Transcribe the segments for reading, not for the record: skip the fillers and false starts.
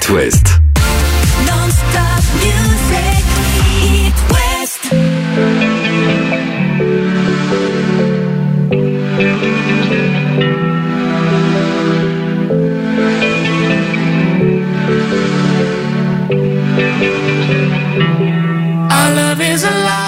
It West. Non-stop music, It West. Our love is alive.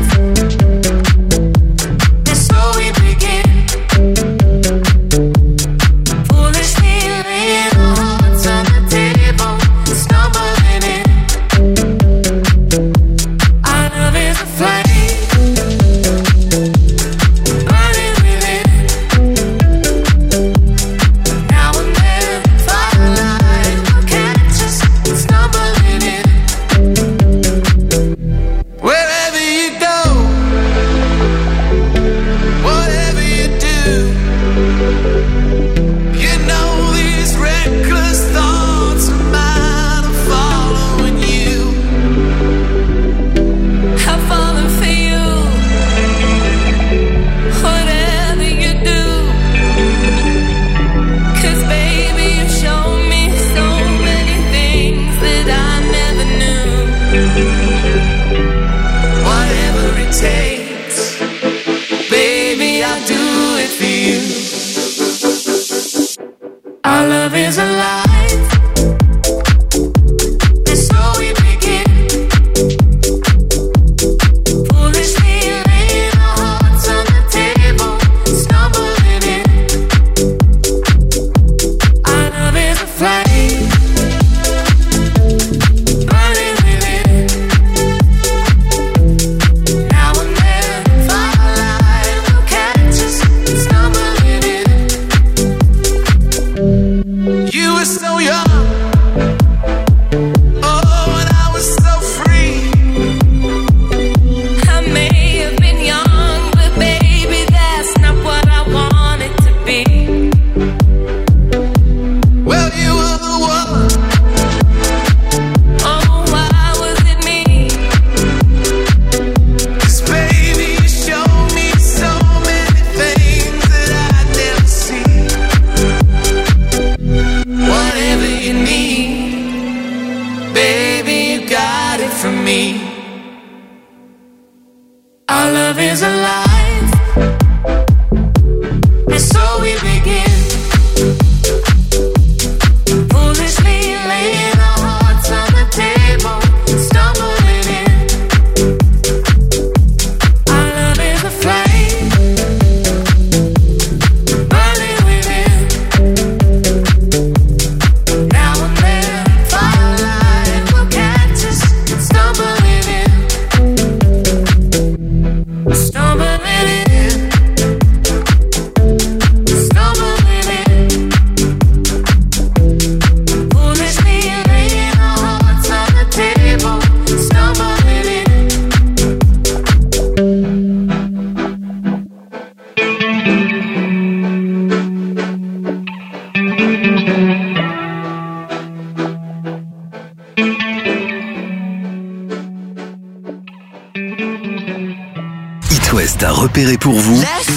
West a repéré pour vous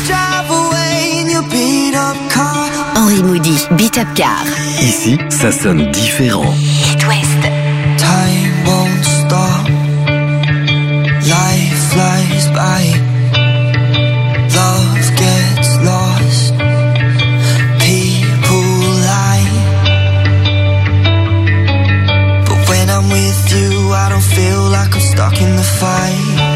Henri Moody, Beat Up Car. Ici, ça sonne différent. It West. Time won't stop. Life flies by. Love gets lost. People lie. But when I'm with you, I don't feel like I'm stuck in the fight.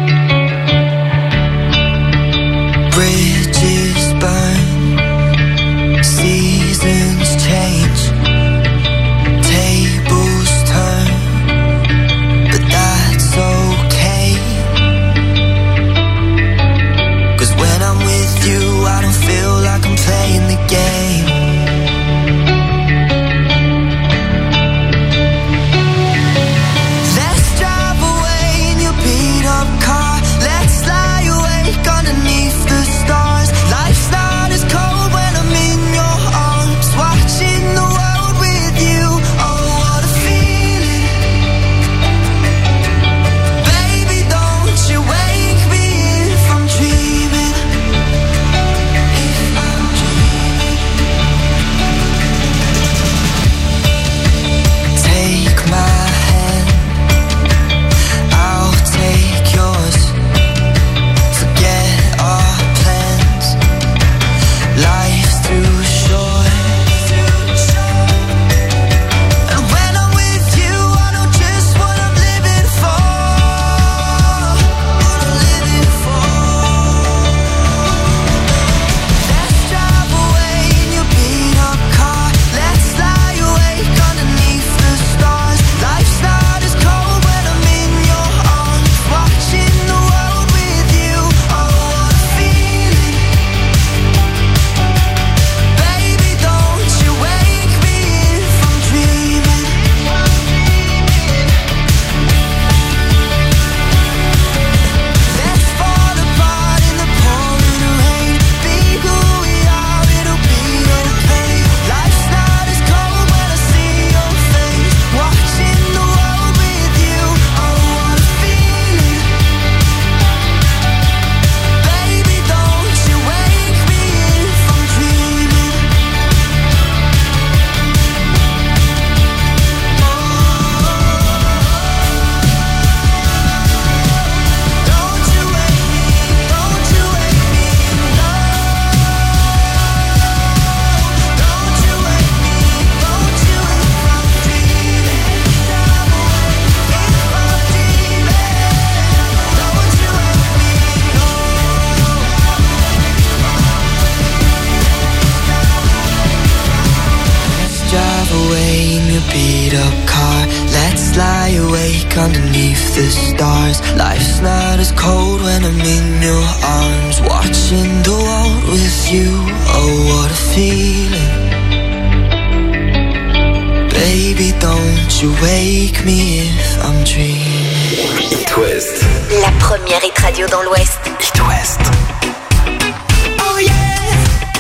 Bridges burn, awake underneath the stars. Life's not as cold when I'm in your arms, watching the world with you. Oh, what a feeling. Baby, don't you wake me if I'm dreaming. It West. La première hit radio dans l'Ouest. It West. Oh yeah.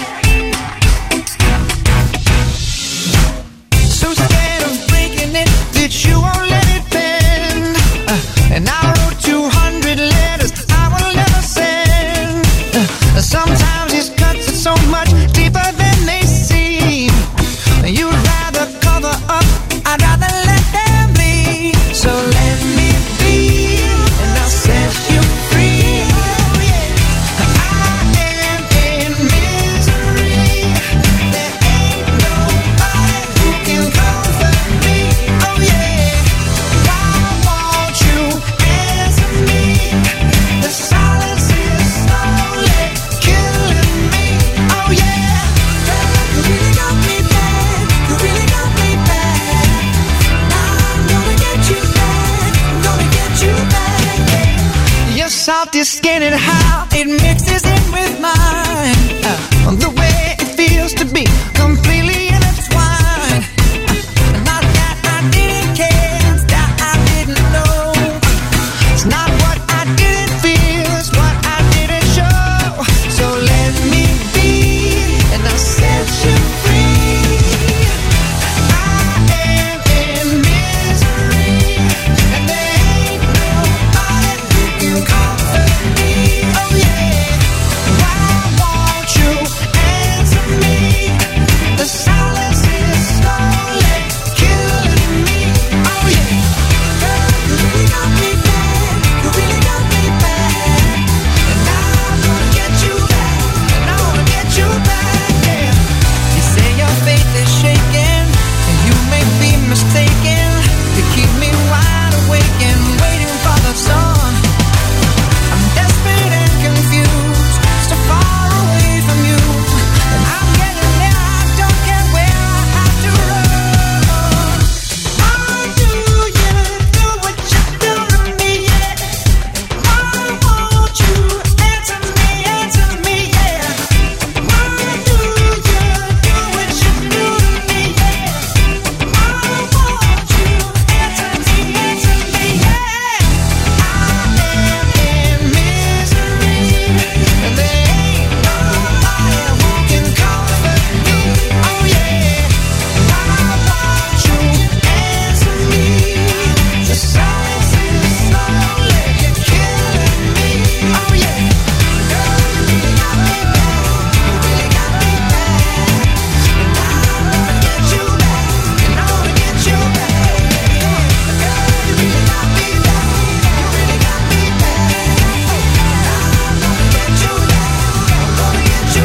So scared of breaking it that you won't let it bend. And I wrote 200 letters I will never send. Sometimes these cuts are so much deeper than they seem. You'd rather cover up, I'd rather let them bleed. So let me be, and I'll set you free. Oh yeah. I am in misery. There ain't nobody who can comfort me. Oh yeah. Why won't you answer me? The silence is slowly killing me. Oh yeah. You really got me bad. You really got me bad. I'm gonna get you back. I'm gonna get you back. Your salty skin and how it mixes in with mine. The way it feels to be completely intertwined. Not that I didn't care, it's that I didn't know. It's not what I didn't feel, it's what I didn't show. So let me be, and I'll set you free. I am in misery, and there ain't nobody who can comfort me. Oh yeah. Why won't you answer me? The silence is slowly killing me. Oh yeah. Girl, you really got me bad. You really got me bad. And I'm gonna get you back. And I wanna get you back. Yeah. You say your faith is shaking, and you may be mistaken. You keep me wide awake and waiting for the sun. I'm desperate and confused, so far away from you. And I'm getting there, I don't care where I have to run. Why do you do what you do to me, yeah? Why won't you answer me, yeah? Why do you do what you do to me, yeah? Why won't you answer me, yeah? I am in misery, and there ain't nobody who can comfort me. Oh yeah. Why won't you answer me? The silence is slowly killing me. Oh yeah. Girl, you really got me bad. You really got me bad. And I wanna get you back. And I wanna get you back. Girl, you really got me bad. You really got me bad. I'm gonna get you back. I'm gonna get you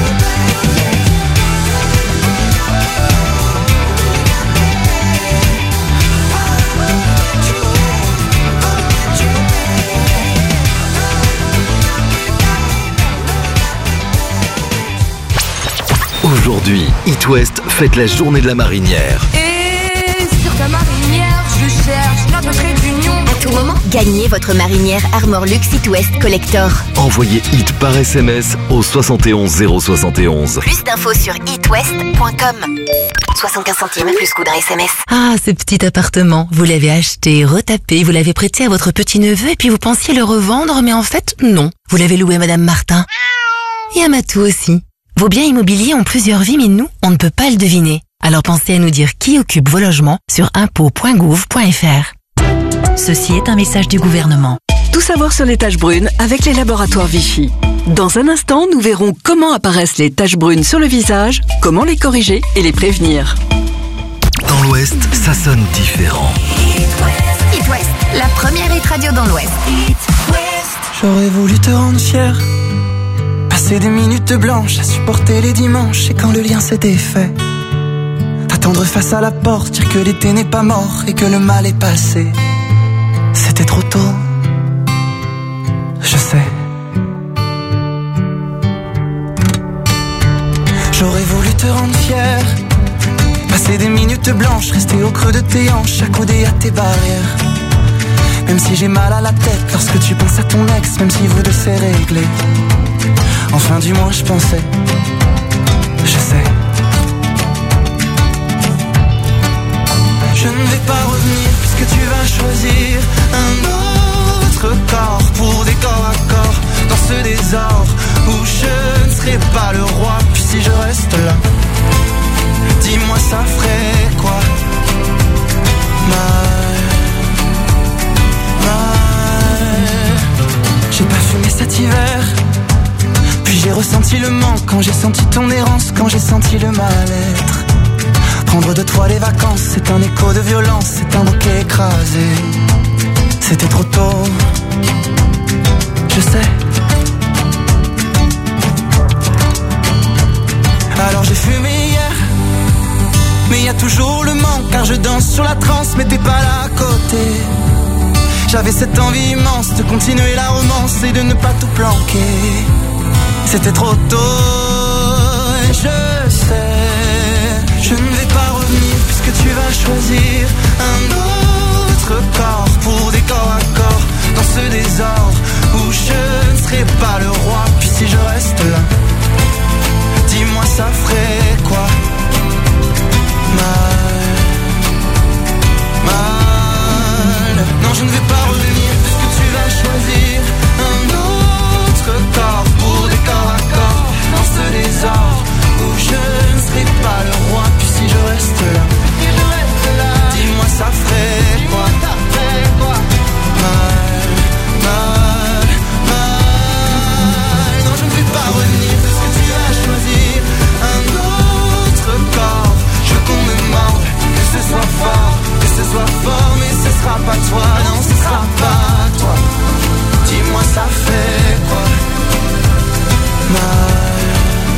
Aujourd'hui, It West fête la journée de la marinière. Et sur ta marinière, je cherche notre trait d'union. À tout moment, gagnez votre marinière Armor Luxe It West Collector. Envoyez HIT par SMS au 71 071. Plus d'infos sur itwest.com. 75 centimes plus coût d'un SMS. Ah, ce petit appartement, vous l'avez acheté, retapé, vous l'avez prêté à votre petit-neveu et puis vous pensiez le revendre, mais en fait, non. Vous l'avez loué à Madame Martin. Et à Matou aussi. Vos biens immobiliers ont plusieurs vies, mais nous, on ne peut pas le deviner. Alors pensez à nous dire qui occupe vos logements sur impôts.gouv.fr. Ceci est un message du gouvernement. Tout savoir sur les taches brunes avec les laboratoires Vichy. Dans un instant, nous verrons comment apparaissent les taches brunes sur le visage, comment les corriger et les prévenir. Dans l'Ouest, ça sonne différent. It West, la première hit radio dans l'Ouest. J'aurais voulu te rendre fier, passer des minutes blanches à supporter les dimanches. Et quand le lien s'est défait, t'attendre face à la porte, dire que l'été n'est pas mort et que le mal est passé. C'était trop tôt, je sais. J'aurais voulu te rendre fier, passer des minutes blanches, rester au creux de tes hanches, accoudé à tes barrières. Même si j'ai mal à la tête lorsque tu penses à ton ex, même si vous deux c'est réglé. Enfin du moins je pensais, je sais. Je ne vais pas revenir puisque tu vas choisir un autre corps pour des corps à corps dans ce désordre où je ne serai pas le roi. Puis si je reste là, dis-moi ça ferait quoi? Mal. J'ai pas fumé cet hiver, puis j'ai ressenti le manque quand j'ai senti ton errance, quand j'ai senti le mal-être. Prendre de toi les vacances, c'est un écho de violence, c'est un bouquet écrasé. C'était trop tôt, je sais. Alors j'ai fumé hier, mais y a toujours le manque, car je danse sur la transe, mais t'es pas là à côté. J'avais cette envie immense de continuer la romance et de ne pas tout planquer. C'était trop tôt, et je sais. Je ne vais pas revenir puisque tu vas choisir un autre corps pour des corps à corps dans ce désordre où je ne serai pas le roi. Puis si je reste là, dis-moi ça ferait quoi? Mal. Non, je ne vais pas revenir puisque tu vas choisir un autre corps pour des corps à corps dans ce désordre où je ne serai pas le roi. Puis si je reste là, dis-moi ça ferait quoi? Mal. Non, je ne vais pas revenir puisque tu vas choisir un autre corps. Je veux qu'on me morde, que ce soit fort, mais ce sera pas toi, non, ce sera pas toi. Dis-moi ça fait quoi? Mal.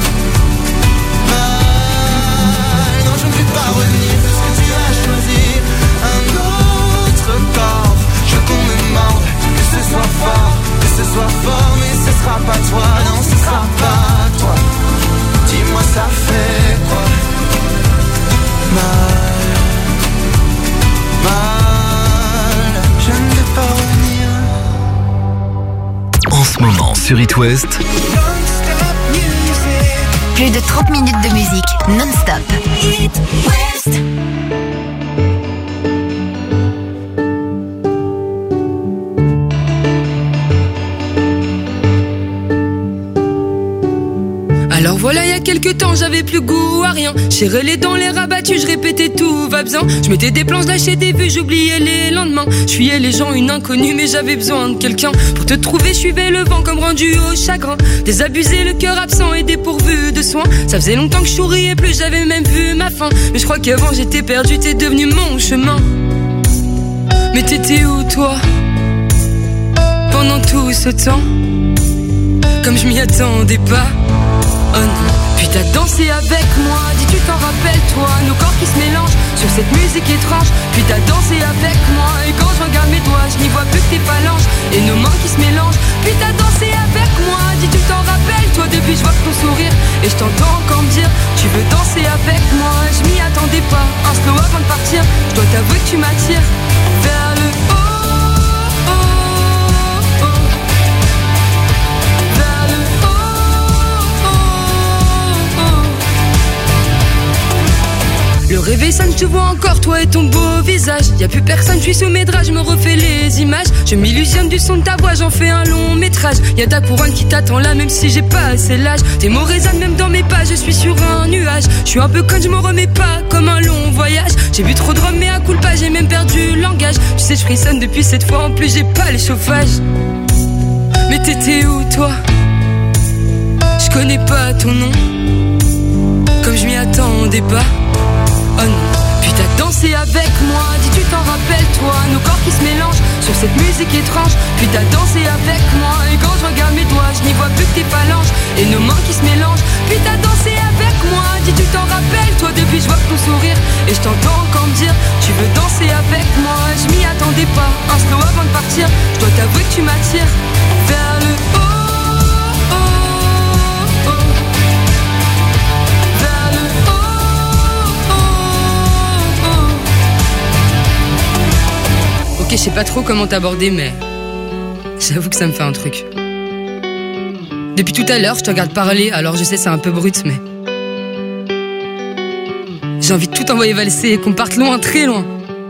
Non, je ne vais pas revenir parce que tu vas choisir un autre corps. Je veux qu'on me morde, que ce soit fort, mais ce sera pas toi, non, ce sera pas toi. Dis-moi ça fait quoi? Mal. Je ne vais pas revenir. En ce moment sur It West, Plus de 30 minutes de musique non-stop. It West. Alors voilà, il y a quelques temps, j'avais plus goût à rien. J'ai relé dans les rabattus, je répétais tout va bien. Je mettais des planches, lâchais des vues, j'oubliais les lendemains. Je fuyais les gens, une inconnue, mais j'avais besoin de quelqu'un. Pour te trouver, je suivais le vent comme rendu au chagrin. Désabusé, le cœur absent et dépourvu de soins. Ça faisait longtemps que je souriais plus, j'avais même vu ma fin. Mais je crois qu'avant j'étais perdu, t'es devenu mon chemin. Mais t'étais où toi? Pendant tout ce temps, comme je m'y attendais pas. Oh non. Puis t'as dansé avec moi, dis tu t'en rappelles toi, nos corps qui se mélangent sur cette musique étrange. Puis t'as dansé avec moi, et quand je regarde mes doigts, je n'y vois plus que tes phalanges et nos mains qui se mélangent. Puis t'as dansé avec moi, dis tu t'en rappelles toi, depuis je vois ton sourire et je t'entends encore me dire tu veux danser avec moi. Je m'y attendais pas, un slow avant de partir, je dois t'avouer que tu m'attires vers le haut. Le réveil sonne, je te vois encore, toi et ton beau visage. Y'a plus personne, je suis sous mes draps, je me refais les images. Je m'illusionne du son de ta voix, j'en fais un long métrage. Y'a ta couronne qui t'attend là, même si j'ai pas assez l'âge. Tes mots résonnent même dans mes pas, je suis sur un nuage. Je suis un peu conne, je m'en remets pas, comme un long voyage. J'ai bu trop de rhum, mais à coup pas, j'ai même perdu le langage. Tu sais, je frissonne depuis cette fois, en plus j'ai pas les chauffages. Mais t'étais où toi? Je connais pas ton nom, comme je m'y attendais pas. Oh non. Puis t'as dansé avec moi, dis tu t'en rappelles toi, nos corps qui se mélangent sur cette musique étrange. Puis t'as dansé avec moi, et quand je regarde mes doigts, je n'y vois plus que tes phalanges et nos mains qui se mélangent. Puis t'as dansé avec moi, dis tu t'en rappelles toi, depuis je vois ton sourire et je t'entends encore me dire tu veux danser avec moi. Je m'y attendais pas, un slow avant de partir, je dois t'avouer que tu m'attires vers le haut. Ok, je sais pas trop comment t'aborder, mais j'avoue que ça me fait un truc. Depuis tout à l'heure, je te regarde parler, alors je sais c'est un peu brut, mais j'ai envie de tout envoyer valser et qu'on parte loin, très loin.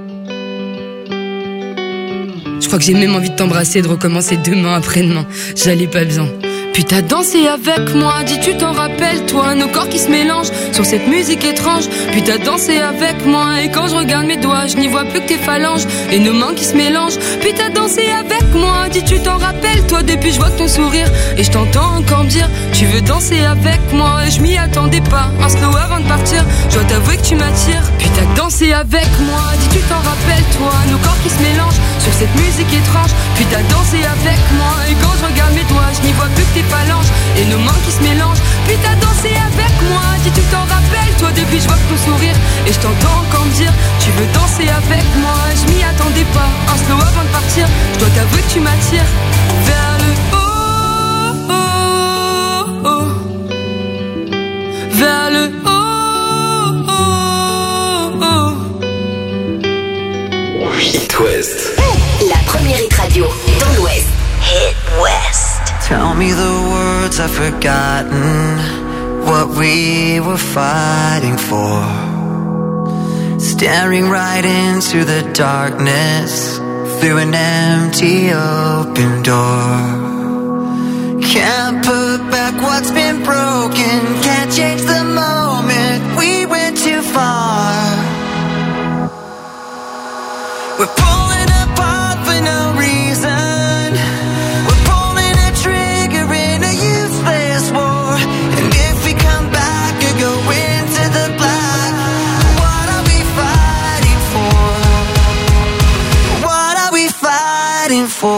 Je crois que j'ai même envie de t'embrasser et de recommencer demain, après-demain. J'allais pas bien. Puis t'as dansé avec moi, dis tu t'en rappelles toi, nos corps qui se mélangent sur cette musique étrange. Puis t'as dansé avec moi et quand je regarde mes doigts, je n'y vois plus que tes phalanges et nos mains qui se mélangent. Puis t'as dansé avec moi, dis tu t'en rappelles toi, depuis je vois que ton sourire et je t'entends encore me dire tu veux danser avec moi et je m'y attendais pas. Un slow avant de partir, je dois t'avouer que tu m'attires. Puis t'as dansé avec moi, dis tu t'en rappelles toi, nos corps qui se mélangent sur cette musique étrange. Puis t'as dansé avec moi et quand je regarde mes doigts, je n'y vois plus que tes phalanges et nos mains qui se mélangent. Puis t'as dansé avec moi, dis tu t'en rappelles toi, depuis je vois que ton sourire et je t'entends encore me dire tu veux danser avec moi, je m'y attendais pas. Un slow avant de partir, je dois t'avouer que tu m'attires vers le haut, oh, oh. Vers le haut, oh, oh. Hit West. La première hit radio dans l'Ouest. Hit West. Tell me the words I've forgotten, what we were fighting for. Staring right into the darkness, through an empty open door. Can't put back what's been broken, can't change the moment we went too far. We're pulling apart for no reason. For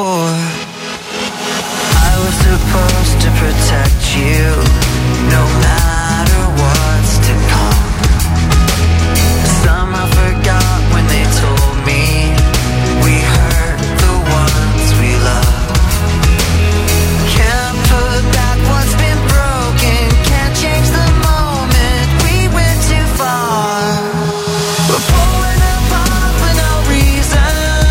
I was supposed to protect you, no matter what's to come. Somehow forgot when they told me we hurt the ones we love. Can't put back what's been broken, can't change the moment we went too far. We're pulling apart for no reason.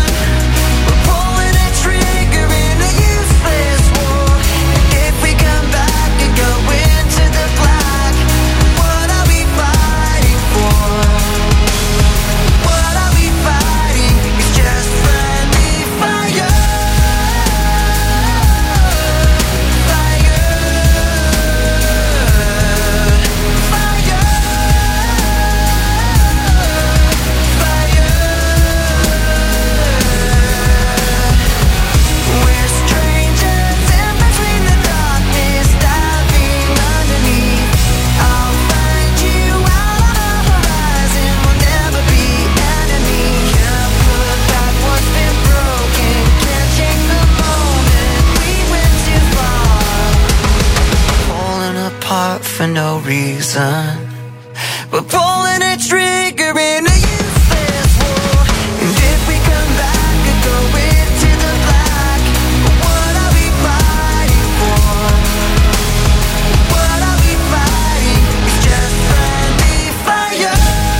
For no reason, we're pulling a trigger in a useless war. And if we come back and go into the black, what are we fighting for? What are we fighting? It's just friendly fire.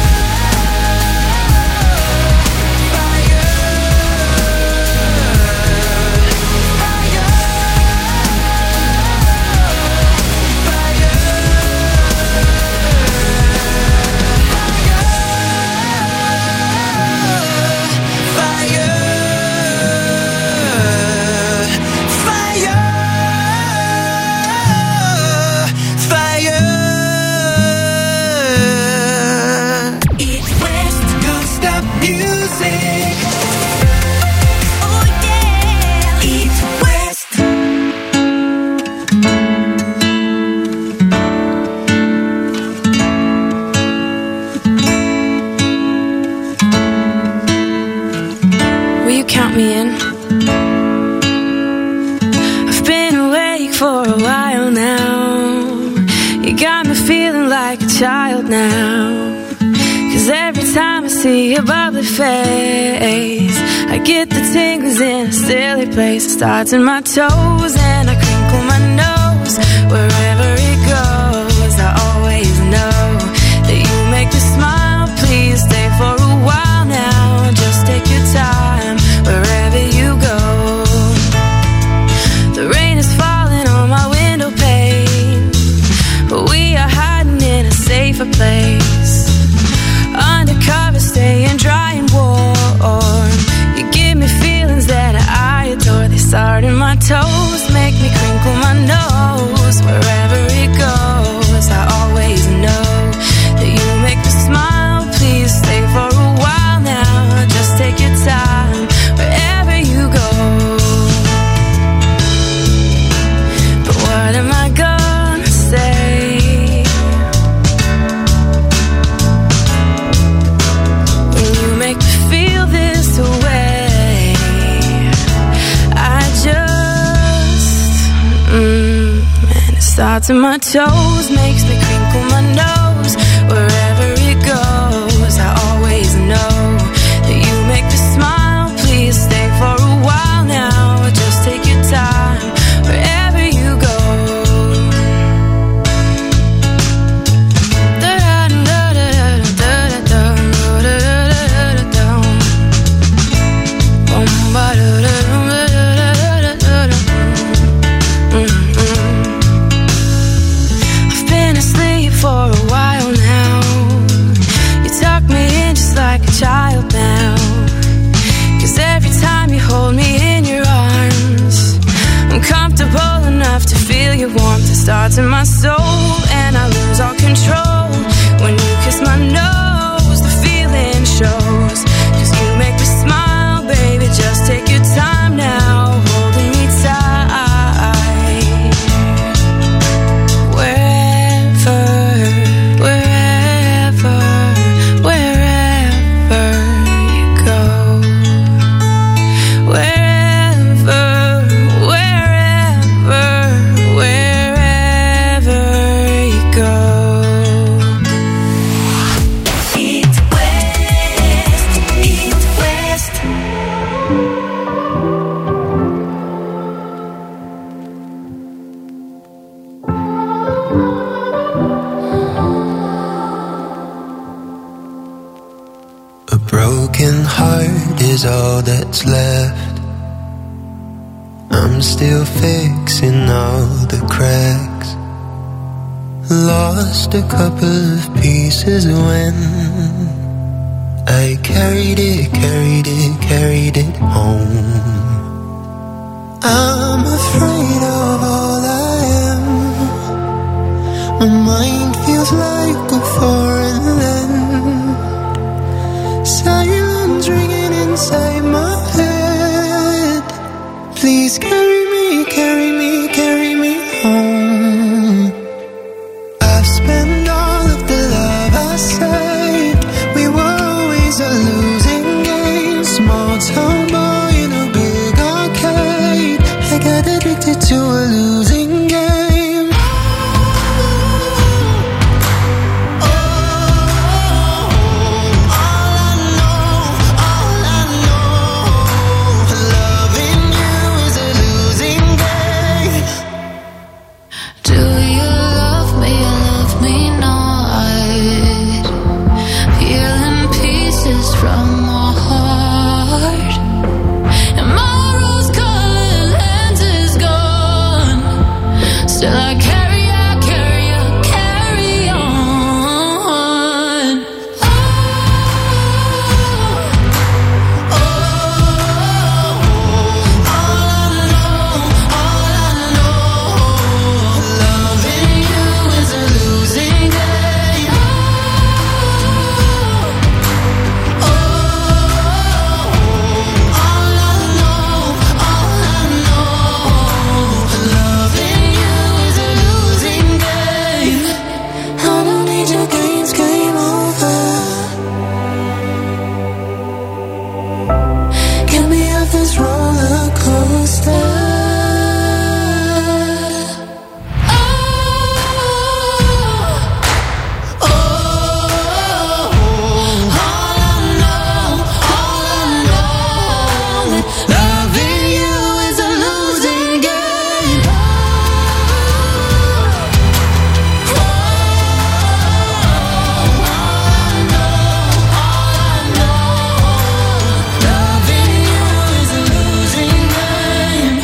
Child now, 'cause every time I see your bubbly face, I get the tingles in a silly place. It starts in my toes and I crinkle my nose. Wherever it goes, I always know that you make me smile. Please stay for a while now, just take your time. Wherever starts in my toes, makes me crinkle my nose. Wherever it goes, I always know that you make me smile. Please stay for a while now, or just take your time wherever you go. I've been asleep for a while now. You tuck me in just like a child now. 'Cause every time you hold me in your arms, I'm comfortable enough to feel your warmth. It starts in my soul and I lose all control. When you kiss my nose, the feeling shows. 'Cause you make me smile, baby, just take your time now, holding me tight. Wherever, wherever, wherever you go. Wherever, wherever, wherever you go. Eat West, Eat West. A broken heart is all that's left. I'm still fixing all the cracks. Lost a couple of pieces when I carried it home. I'm afraid of all I am. My mind feels like a foreign land. Silence ringing inside my head. Please carry me, carry me, carry me home. I've spent all of the love I saved. We were always a losing game. Small town boy in a big arcade. I got addicted to a losing game. Do you love me or love me not? Peeling pieces from my heart, and my rose-colored lens is gone. Still I carry on. Loving you is a losing game. Loving you is a losing game. I don't need your games, game over. Get me off this roller coaster. Loving you is a losing game. Loving you is a losing game.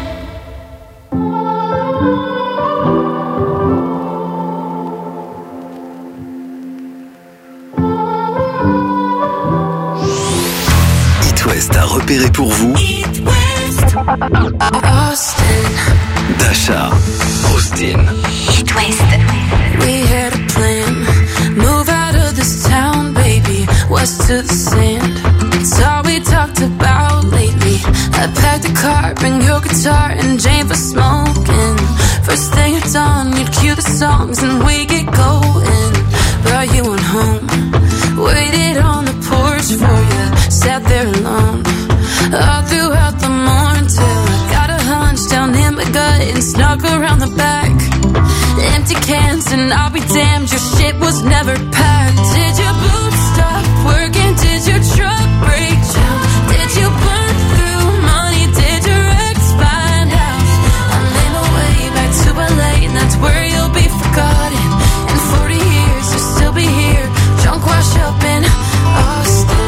It West a repéré pour vous Eat West. Austin, Dasha, Austin. It West. we had a plan. Move out of this town, baby, west to the sand. It's all we talked about lately. I packed a car, bring your guitar and Jane for smoking. First thing at dawn, you'd cue the songs and we get going. Brought you on home, waited on the porch for you, sat there alone. All throughout the morning till I got a hunch down in my gut and snuck around the back. empty cans, and I'll be damned, your shit was never packed. Did your boots stop working? Did your truck break down? Did you burn through money? Did your ex find out? I made my way back to LA, and that's where you'll be forgotten. In 40 years, you'll still be here, drunk, washed up in Austin.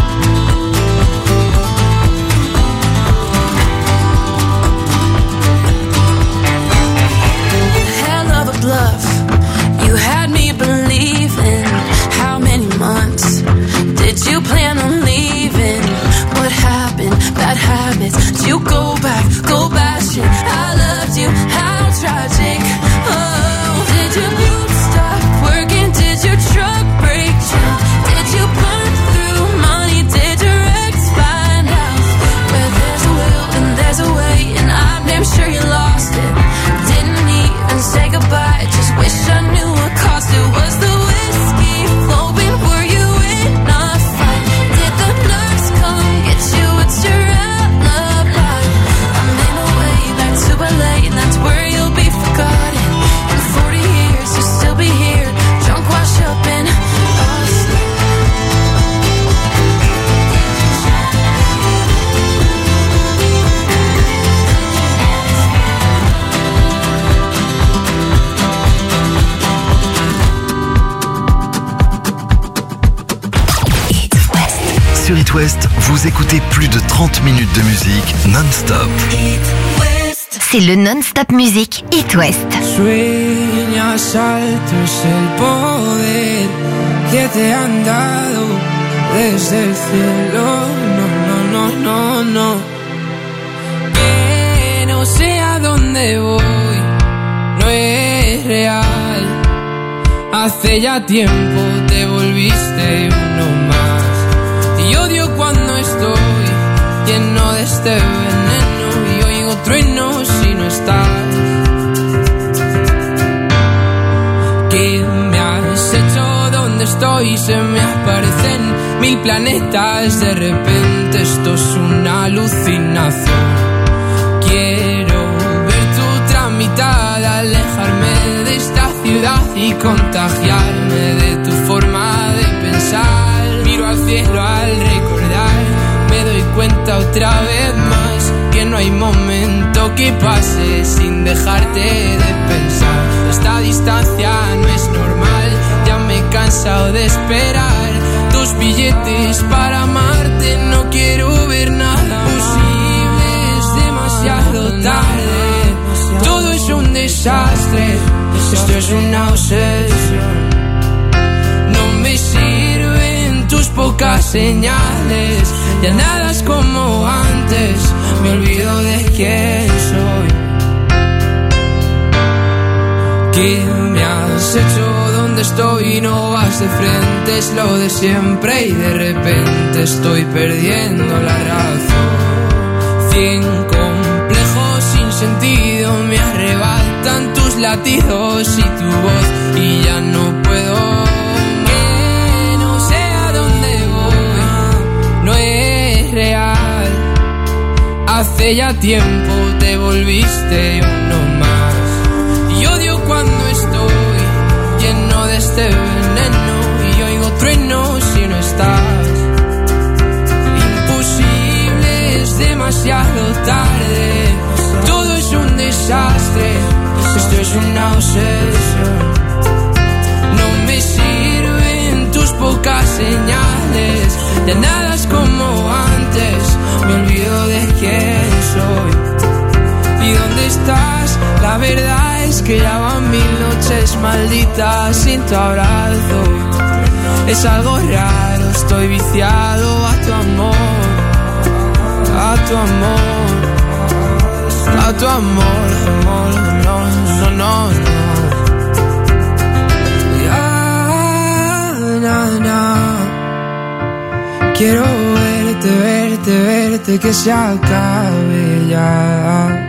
Hell of a bluff, you had me believing. How many months did you plan on leaving? What happened? Bad habits. Did you go back shit? I loved you, how tragic. Oh, did your boots stop working? Did your truck break down? Did you burn through money? Did your ex find out? Where there's a will and there's a way, and I'm damn sure you lost it. Didn't even say goodbye, just wish I knew what caused it. Was the whiskey flowing? Were you in a fight? Did the nurse come get you? What's your alibi? I made my way back to LA, and that's where you'll be forgotten. In 40 years, you'll still be here, drunk, washed up in Austin. Sur It West, vous écoutez plus de 30 minutes de musique non-stop. C'est le non-stop musique It West. Sueñas alto es el poder que te han dado desde el cielo. No. Que no sé a dónde voy, no es real. Hace ya tiempo te volviste uno más. Y odio cuando estoy lleno de este veneno y oigo truenos si no estás. ¿Qué me has hecho? ¿Dónde estoy? Se me aparecen 1000 planetas. De repente esto es una alucinación. Quiero ver tu otra mitad, alejarme de esta ciudad y contagiarme de tu forma de pensar. Miro al cielo al recordar, me doy cuenta otra vez más que no hay momento que pase sin dejarte de pensar. Esta distancia no es normal, ya me he cansado de esperar tus billetes para amarte. No quiero ver nada posible, es demasiado tarde. Todo es un desastre, esto es una obsesión. No me sirven tus pocas señales, ya nada es como antes, me olvido de quién soy. ¿Qué me has hecho? ¿Dónde estoy? No vas de frente, es lo de siempre y de repente estoy perdiendo la razón. 100 complejos sin sentido me arrebatan tus latidos y tu voz y ya no puedo. No es real. Hace ya tiempo te volviste uno más. Y odio cuando estoy lleno de este veneno y oigo truenos si no estás. Imposible, es demasiado tarde. Todo es un desastre, esto es una obsesión. No me sirven tus pocas señales, ya nada es como antes, me olvido de quién soy. ¿Y dónde estás? La verdad es que ya van 1000 noches malditas sin tu abrazo. Es algo raro, estoy viciado a tu amor, a tu amor, a tu amor, amor, no. Quiero verte, que se acabe ya.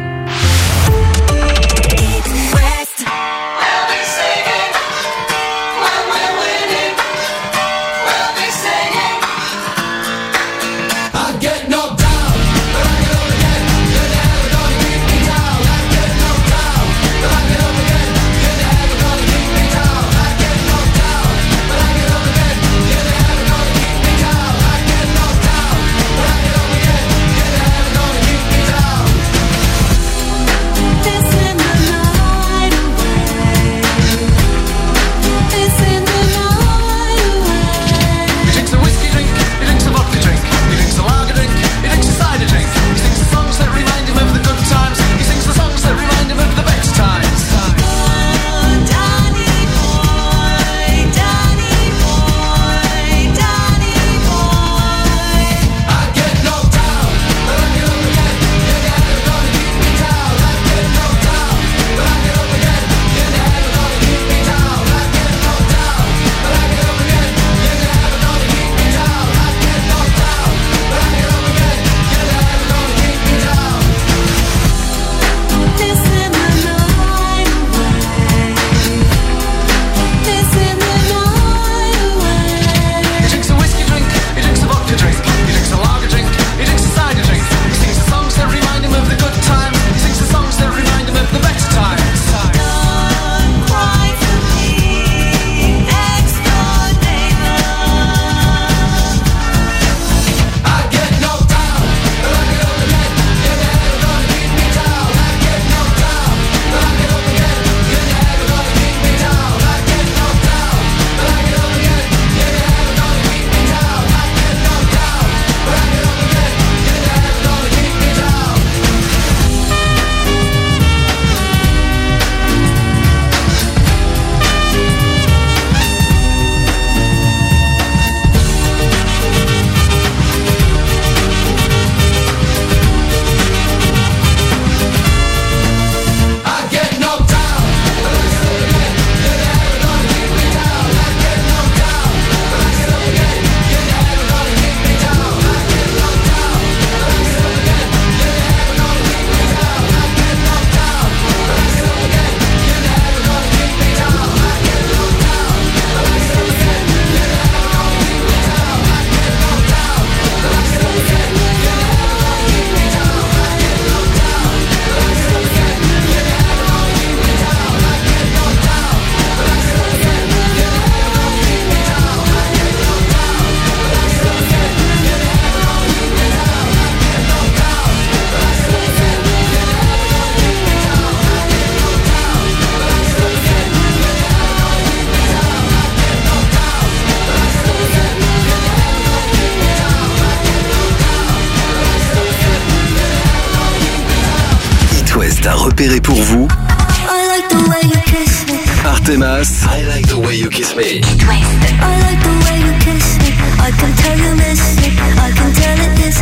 préféré pour vous, I like the way you kiss me. Artemas, I like the way you kiss me. I like the way you kiss me. I can tell you miss me. I can tell it is.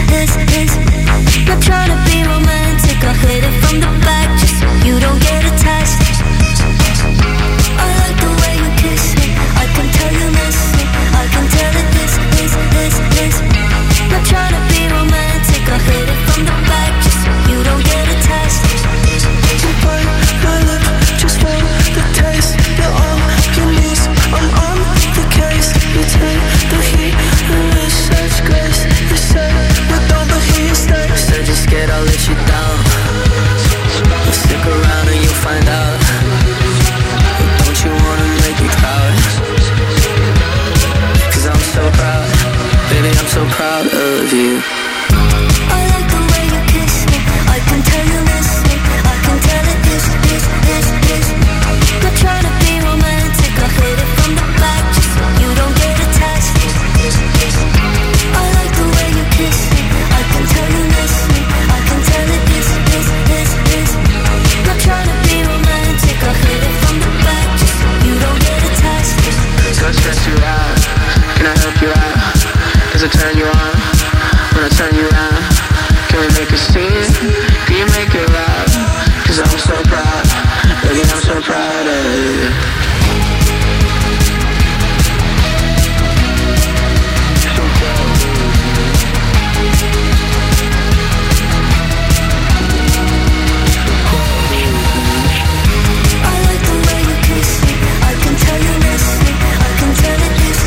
Not trying to be romantic. I hit it from the back just so you don't get attached. I like the way you kiss me. I can tell you miss me. I can tell it is. Not trying to be romantic. I hit it from the back just so you don't get attached. You bite my lip just for the taste. You're on your knees, I'm on the case. You take the heat and with such grace. You say with all the heat stays. Said you're scared I'll let you down. Well, stick around and you'll find out. But don't you wanna make me proud? 'Cause I'm so proud, baby, I'm so proud of you. I like the way you kiss me. I can tell you miss me. I can tell it is. Not trying to be romantic. I hit it from the back just so you don't get attached. I like the way you kiss me. I can tell you miss me. I can tell it is. Not trying to be romantic. I hit it from the back just so you don't get attached. Go stress you out. Can I help you out? Does it turn you on? When I turn you around, can we make a scene? Can you make it loud? 'Cause I'm so proud, baby, I'm so proud of you. I like the way you kiss me. I can tell you miss me. I can tell it is.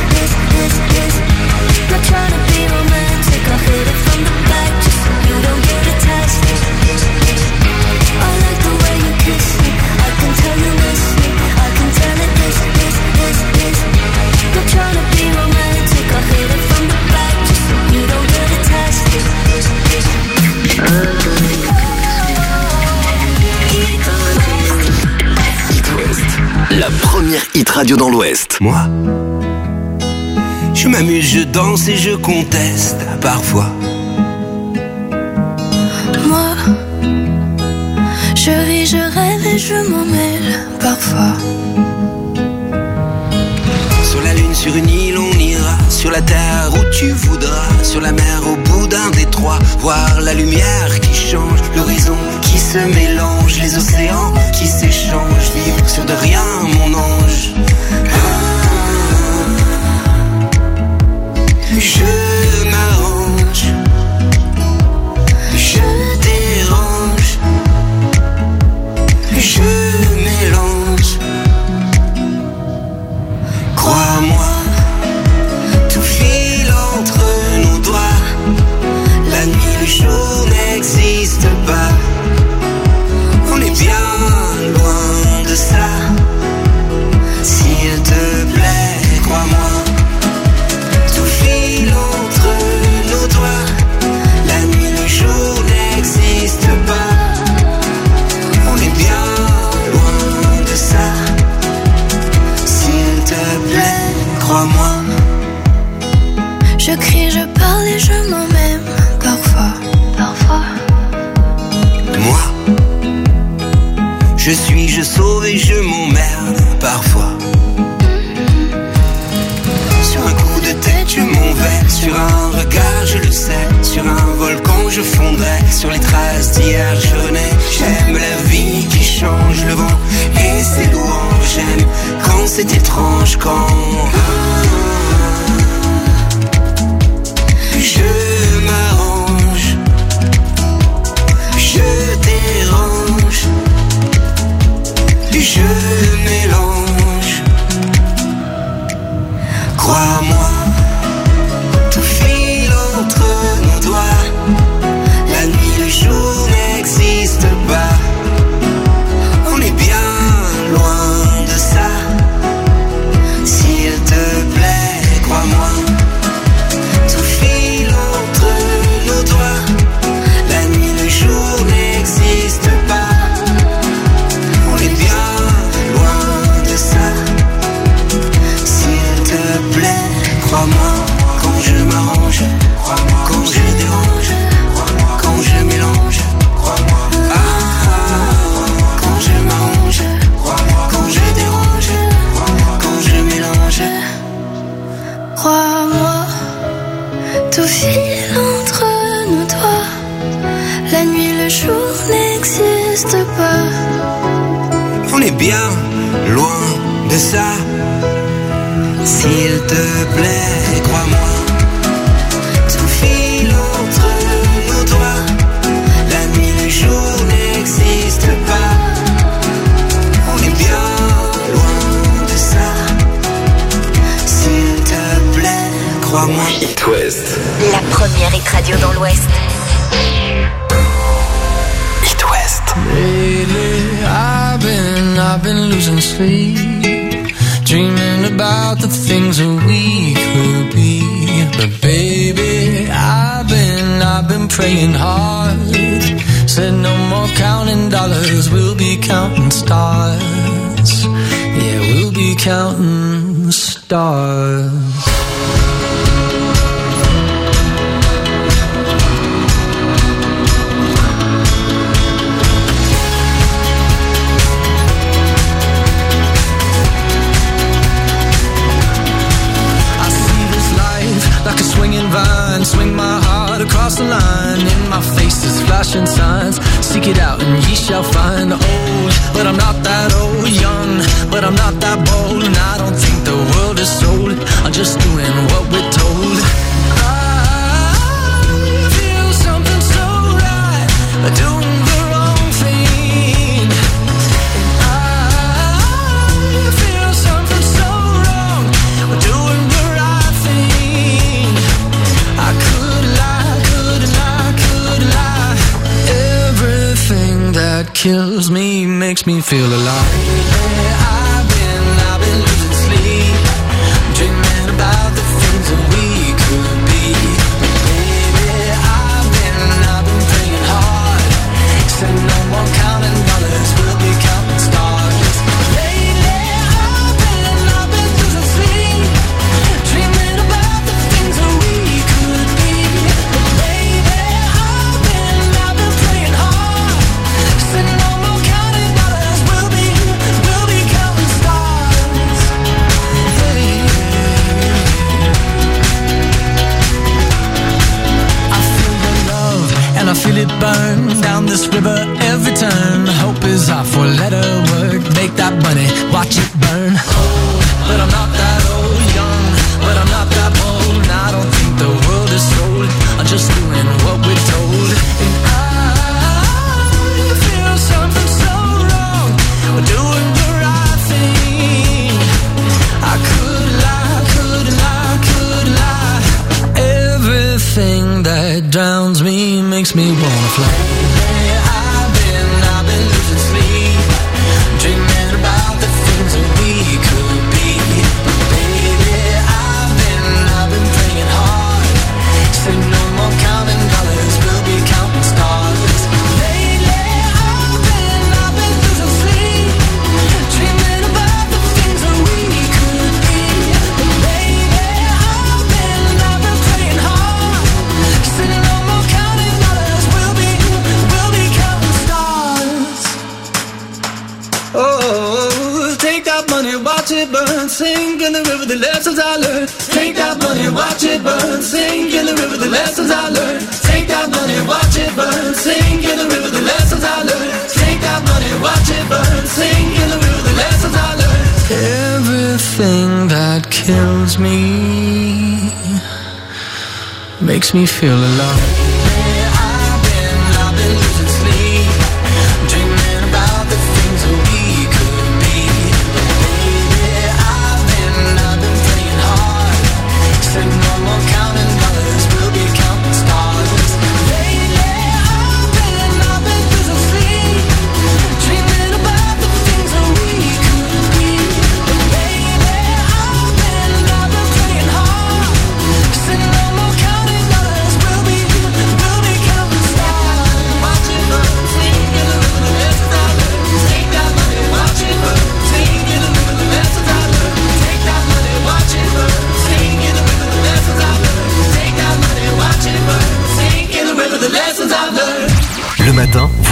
Not trying to be romantic. I hit it from the back just so you don't get attached. I like the way you kiss me. I can tell you miss me. I can tell it is. Not trying to be romantic. I hit it from the back just so you don't get attached. Hit West, la première hit radio dans l'Ouest. Moi, je m'amuse, je danse et je conteste parfois. Moi, je ris, je rêve et je m'en mêle parfois. Sur la lune, sur une île, on ira. Sur la terre où tu voudras. Sur la mer, au bout d'un détroit. Voir la lumière qui change, l'horizon qui se mélange, les océans qui s'échangent. Vivre sur de rien, mon ange. Je m'arrange, je dérange, je mélange. Crois-moi, tout file entre nos doigts. La nuit, le jour n'existe pas. On est bien loin de ça. S'il te plaît, crois-moi. Tout file entre nos doigts. La nuit, le jour n'existe pas. On est bien loin de ça. S'il te plaît, crois-moi. Je crie, je parle et je m'en même parfois. Moi, je suis, je sauve et je m'emmerde parfois. Sur un coup de tête, je m'envers. Sur un regard, je le sais. Sur un volcan, je fondrai. Sur les traces d'hier, je renais. J'aime la vie qui change le vent et ses louanges. J'aime quand c'est étrange, quand je m'arrange, je dérange, je mélange. Crois-moi, tout file entre nos doigts. La nuit, le jour n'existe pas. On est bien loin de ça. S'il te plaît, crois-moi. Tout file entre nos doigts. La nuit, le jour n'existe pas. On est bien loin de ça. S'il te plaît, On est bien loin de ça. S'il te plaît, crois-moi. Tout file entre nos doigts. La nuit, le jour n'existe pas. On est bien loin de ça. S'il te plaît, crois-moi. It West. La première hit radio dans l'Ouest. It West. Lately, I've been losing sleep, dreaming about the things that we could be. But baby, I've been praying hard. Said no more counting dollars, we'll be counting stars. Yeah, we'll be counting stars. Like a swinging vine, swing my heart across the line. In my face is flashing signs. Seek it out and ye shall find. Old, but I'm not that old. Young, but I'm not that bold. And I don't think the world is sold. I'm just doing what we're told. I feel something so right, doing the wrong thing. And I feel something so wrong, doing the right thing. I could lie. Everything that kills me makes me feel alive. I've been losing sleep, dreaming about the things that we could be. Baby, I've been praying hard. Said no more counting dollars, we'll be counting stars. Lately, I've been losing sleep, dreaming about the things that we could be. Baby, I've been praying hard. Said no more counting dollars, we'll be counting stars. Hey. I feel the love and I feel it burn down this river every turn. Hope is our four-letter word. Make that money, watch it burn. Old, but I'm not that old. Young, but I'm not that bold. And I don't think the world is sold. I'm just doing what we're told. And I feel something so wrong. We're doing the right thing. I could lie. Everything that drowns me makes me wanna fly. I've been losing sleep, dreaming about the things that we could be. Baby, I've been praying hard. Say no more counting dollars, we'll be counting stars. Lately, I've been losing sleep, dreaming about the things that we could be. Baby, I've been praying hard. Say no more counting dollars, we'll be counting stars. Oh, take that money, watch it burn, sink in the river, the lessons I learned. Take that money, watch it burn, sink in the river, the lessons I learned. Take that money, watch it burn, sink in the river, the lessons I learned. Take that money, watch it burn, sink in the river, the lessons I learned. Everything that kills me makes me feel alive. I've been losing sleep, dreaming about the things that we could be. Baby, I've been praying hard. Said no more counting dollars, we'll be counting stars. Lately, I've been losing sleep, dreaming about the things that we could be. Baby, I've been praying hard. Said no more counting dollars, we'll be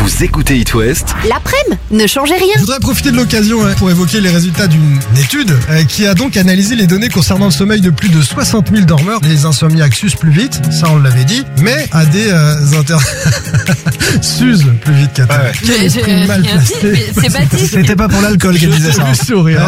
Vous écoutez It West. L'après-midi, ne changez rien. Je voudrais profiter de l'occasion pour évoquer les résultats d'une étude qui a donc analysé les données concernant le sommeil de plus de 60 000 dormeurs. Les insomniaques s'usent plus vite, ça on l'avait dit, mais à des s'usent plus vite qu'à Ouais. Quel esprit mal placé. C'est Baptiste. C'était pas pour l'alcool qu'elle disait ça. Je sourire.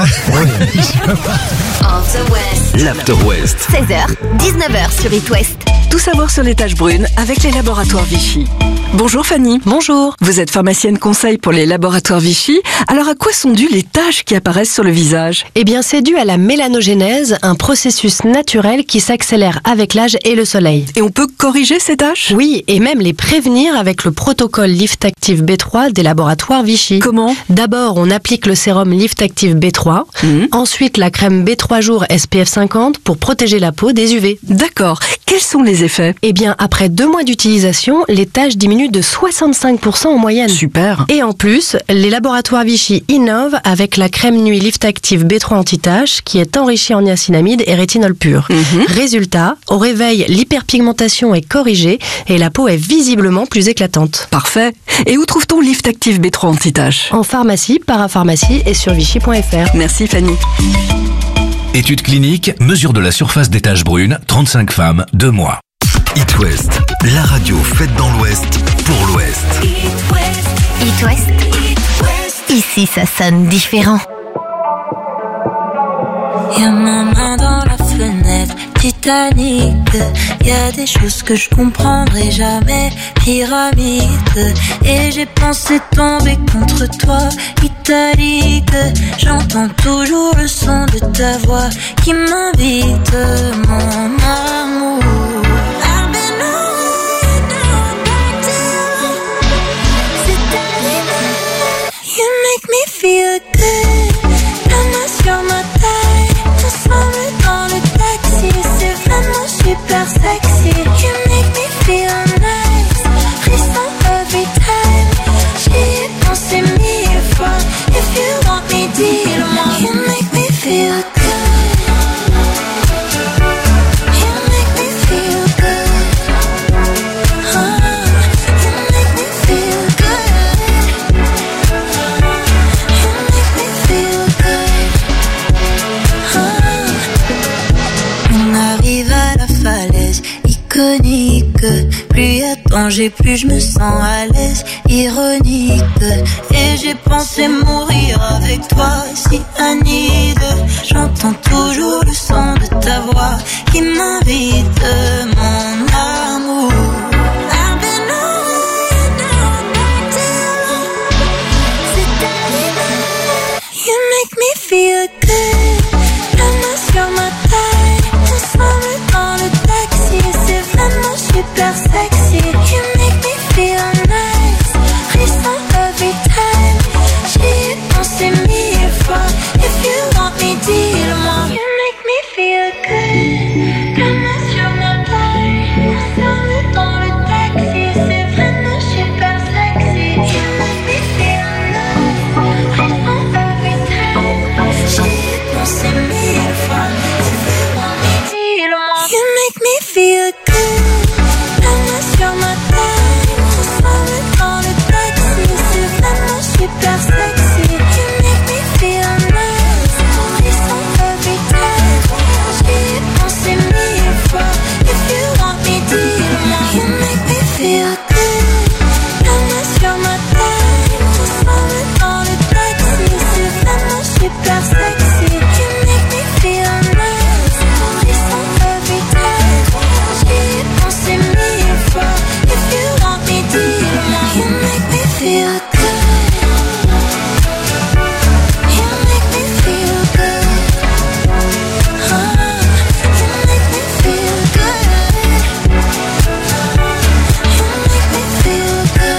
Off the West. L'After West. 16h, 19h sur It West. Tout savoir sur les taches brunes avec les laboratoires Vichy. Bonjour Fanny. Bonjour. Vous êtes pharmacienne conseil pour les laboratoires Vichy. Alors à quoi sont dues les taches qui apparaissent sur le visage? Eh bien, c'est dû à la mélanogénèse, un processus naturel qui s'accélère avec l'âge et le soleil. Et on peut corriger ces taches? Oui, et même les prévenir avec le protocole Lift Active B3 des laboratoires Vichy. Comment? D'abord, on applique le sérum Lift Active B3, ensuite la crème B3 jours SPF 50 pour protéger la peau des UV. D'accord. Quels sont les effets? Eh bien, après 2 mois d'utilisation, les taches diminuent de 65% en moyenne. Super. Et en plus, les laboratoires Vichy innovent avec la crème nuit Lift Active B3 anti-taches qui est enrichie en niacinamide et rétinol pur. Résultat, au réveil, l'hyperpigmentation est corrigée et la peau est visiblement plus éclatante. Parfait. Et où trouve-t-on Lift Active B3 anti-taches? En pharmacie, parapharmacie et sur vichy.fr. Merci Fanny. Étude clinique, mesure de la surface des taches brunes, 35 femmes, 2 mois. It West, la radio faite dans l'Ouest pour l'Ouest. It West. Ici, ça sonne différent. Y'a ma main dans la fenêtre, Titanic. Y'a des choses que je comprendrai jamais, pyramide. Et j'ai pensé tomber contre toi, italique. J'entends toujours le son de ta voix qui m'invite, mon amour. I've been on back down. C'est arrivé. You make me feel good. La main sur ma taille. Ensemble dans le taxi, c'est vraiment super sexy. You make me feel nice, frisson every time. J'y ai pensé 1000 fois. If you want me, dis-le-moi. You make me feel good. You make me feel good. You make me feel good. You make me feel good. On arrive à la falaise iconique. Plus y a danger, plus je me sens à l'aise. Ironique. Et j'ai pensé mourir avec toi, si Anide. J'entends toujours le son de ta voix qui m'invite, mon amour. I've been on back down. C'est arrivé. You make me feel good. La main sur ma taille. Ensemble dans le taxi, c'est vraiment super sexy. You make me feel nice, frisson every time. J'y ai pensé 1000 fois. If you want me, dis-le-moi. You make me feel good. La main sur ma taille. Ensemble dans le taxi, c'est vraiment super sexy. You make me feel nice, frisson every time. J'y ai pensé 1000 fois. If you want me, dis-le-moi. You make me feel good. La main sur ma taille. Ensemble dans le taxi, c'est vraiment super sexy. You make me feel nice, frisson every time. J'y ai pensé 1000 fois. If you want me, dis-le-moi. You make me feel good. La main sur ma taille. Ensemble dans le taxi, c'est vraiment super sexy. You make me feel nice, frisson every time. J'y ai pensé 1000 fois. If you want me, dis-le-moi. You make me feel good. You make me feel good. You make me feel good. You make me feel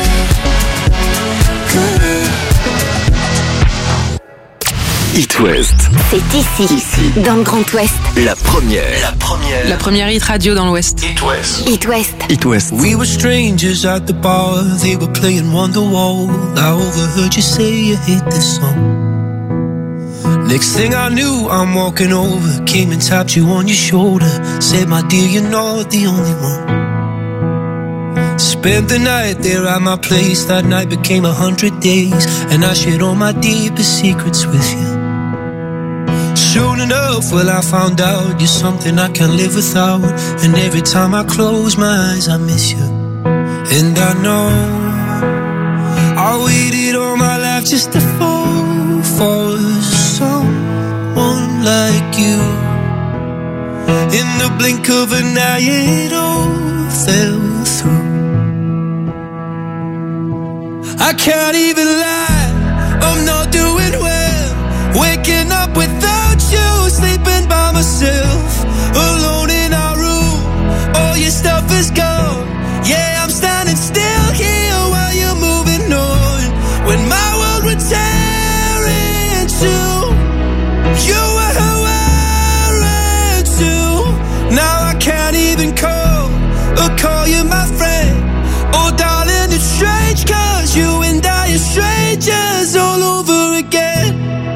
good. It West, C'est ici, dans le Grand Ouest. la première. La première hit radio dans l'Ouest. It West. It West. It West. We were strangers at the bar, they were playing Wonderwall. I overheard you say you hate this song. Next thing I knew, I'm walking over, came and tapped you on your shoulder, said, my dear, you're not the only one. Spent the night there at my place. That night became 100 days, and I shared all my deepest secrets with you. Soon enough, well, I found out you're something I can't live without. And every time I close my eyes, I miss you. And I know I waited all my life just to fall for someone like you. In the blink of an eye, it all fell through. I can't even lie, I'm not doing well. Waking up without you, sleeping by myself, alone in our room. All your stuff is gone. Yeah, I'm standing still here while you're moving on. When my world would tear in two, you were wearing too. Now I can't even call you my friend. Oh darling, it's strange, 'cause you and I are strangers all over again.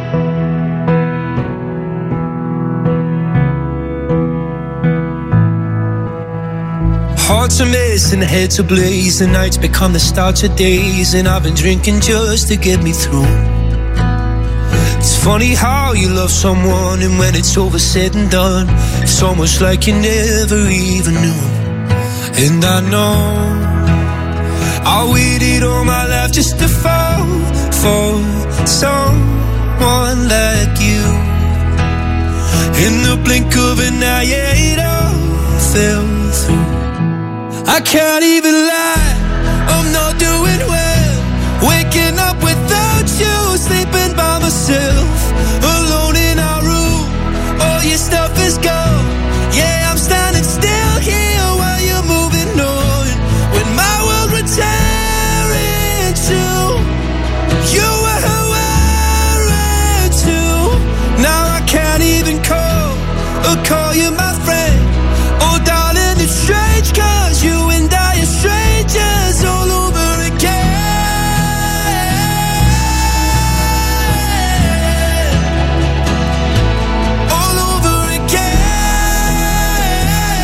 Hearts are missing, heads ablaze. The nights become the start of days, and I've been drinking just to get me through. It's funny how you love someone, and when it's over said and done, it's almost like you never even knew. And I know I waited all my life just to fall for someone like you. In the blink of an eye, yeah, it all fell through. I can't even lie, I'm not doing well. Waking up without you, sleeping by myself, alone in our room. All your stuff is gone. Yeah, I'm standing still here while you're moving on. When my world would tear in two, you were wearing too. Now I can't even call you my friend. Oh darling, it's strange, 'cause you and I are strangers all over again. All over again.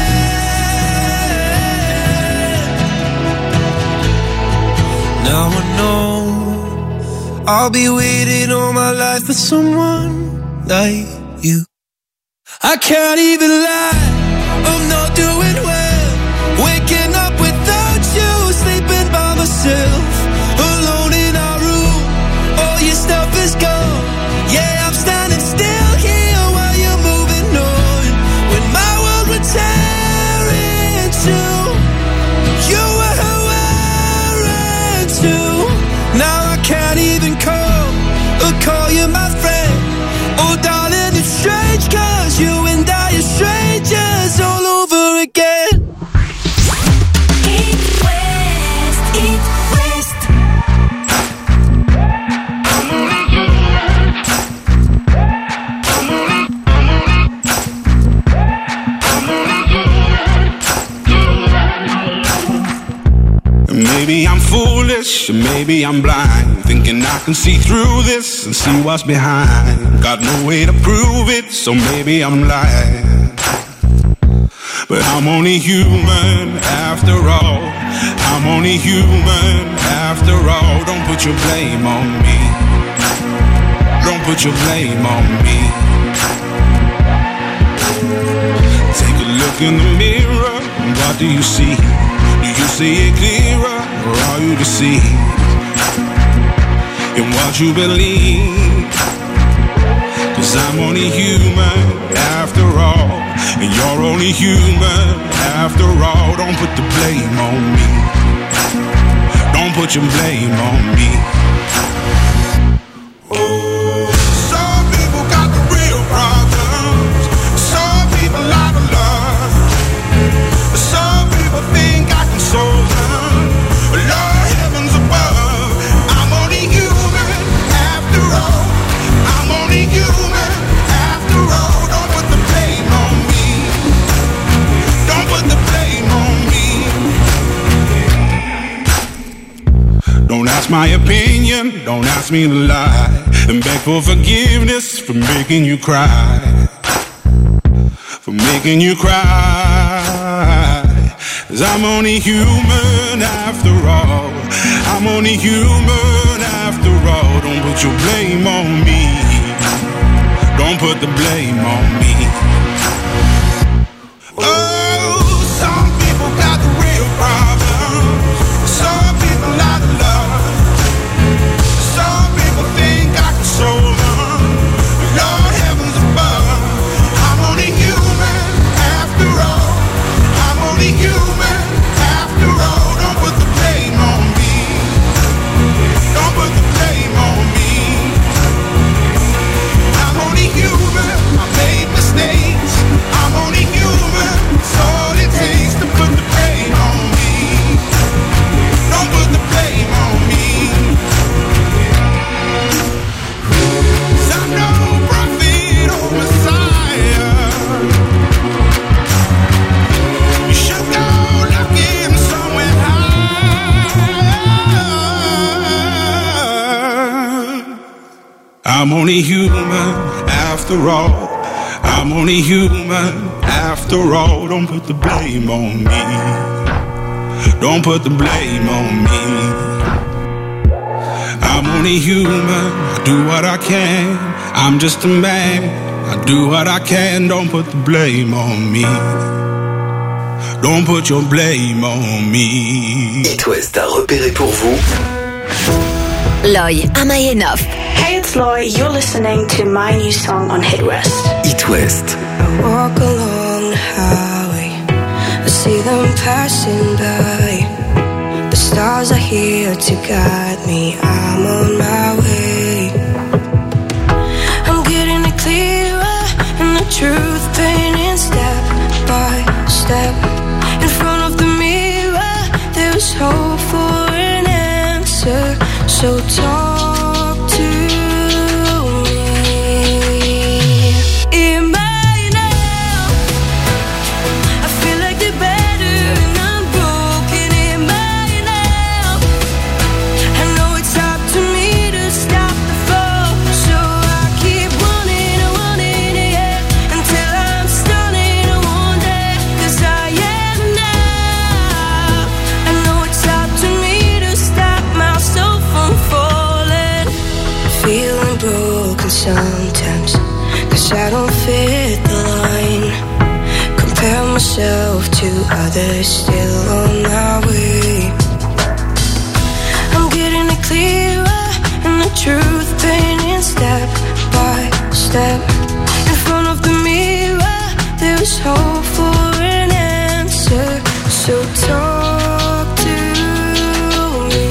Now I know I'll be waiting all my life for someone like you. I can't even lie, I'm not doing well. Waking up without you, sleeping by myself, alone in our room. All your stuff is gone. Yeah, I'm standing still here while you're moving on. When my world would tear in two, you were wearing too. Now I can't even call you my friend. Oh darling, it's strange, 'cause you and I are strangers all over again. Maybe I'm foolish, maybe I'm blind, thinking I can see through this and see what's behind. Got no way to prove it, so maybe I'm lying. But I'm only human after all. I'm only human after all. Don't put your blame on me. Don't put your blame on me. Take a look in the mirror, what do you see? Do you see it clearer, or are you deceived in what you believe? 'Cause I'm only human after all, and you're only human after all. Don't put the blame on me. Don't put your blame on me. Some people got the real problems. Some people out of love. Some people think I can solve them. Lord, heavens above, I'm only human after all. I'm only human after all. Don't put the blame on me. Don't put the blame on me. Don't ask my opinion, don't ask me to lie, and beg for forgiveness for making you cry. For making you cry. 'Cause I'm only human after all. I'm only human after all. Don't put your blame on me. Don't put the blame on me. Oh, some people got the real problems. Some people out of love. Some people think I can solve them. Lord heavens above, I'm only human after all. I'm only human after all. Don't put the blame on me. Don't put the blame on me. I'm only human. I made mistakes. I'm only human. It's all it takes to put the blame on me. Don't put the blame on me. 'Cause I'm no prophet or Messiah. You should go looking somewhere high. I'm only human after all. I'm only human after all. Don't put the blame on me. Don't put the blame on me. I'm only human. I do what I can. I'm just a man. I do what I can. Don't put the blame on me. Don't put your blame on me. It West a repéré pour vous Loy, Amayenov. Hey, it's Loy. You're listening to my new song on Hit West. It West. I walk along the highway, I see them passing by. The stars are here to guide me, I'm on my way. I'm getting it clearer, and the truth painting step by step. In front of the mirror, there's hope for an answer, so talk to me. In my now, I feel like the better and I'm broken. In my now, I know it's up to me to stop the fall, so I keep running, yeah, until I'm stunning one day. 'Cause I am now. I know it's up to me to stop myself from falling. Feeling broken sometimes, 'cause I don't fit the line. Compare myself to others still on my way. I'm getting it clearer, and the truth painting step by step. In front of the mirror, there's hope for an answer, so talk to me.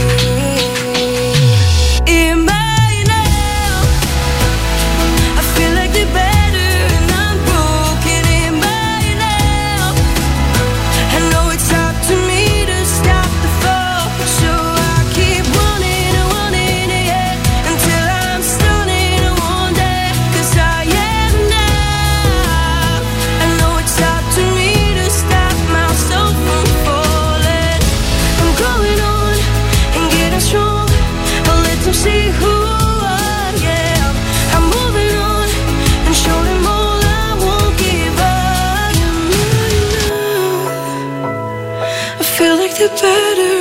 In my now, I feel like the better and I'm broken. In my now, I know it's up to me to stop the fall, so I keep running, yeah, until I'm stunning one day. 'Cause I am now. I know it's up to me to stop myself from falling. I'm going on and getting strong. I'll let them see who I am. I'm moving on and show them all I won't give up. I feel like the better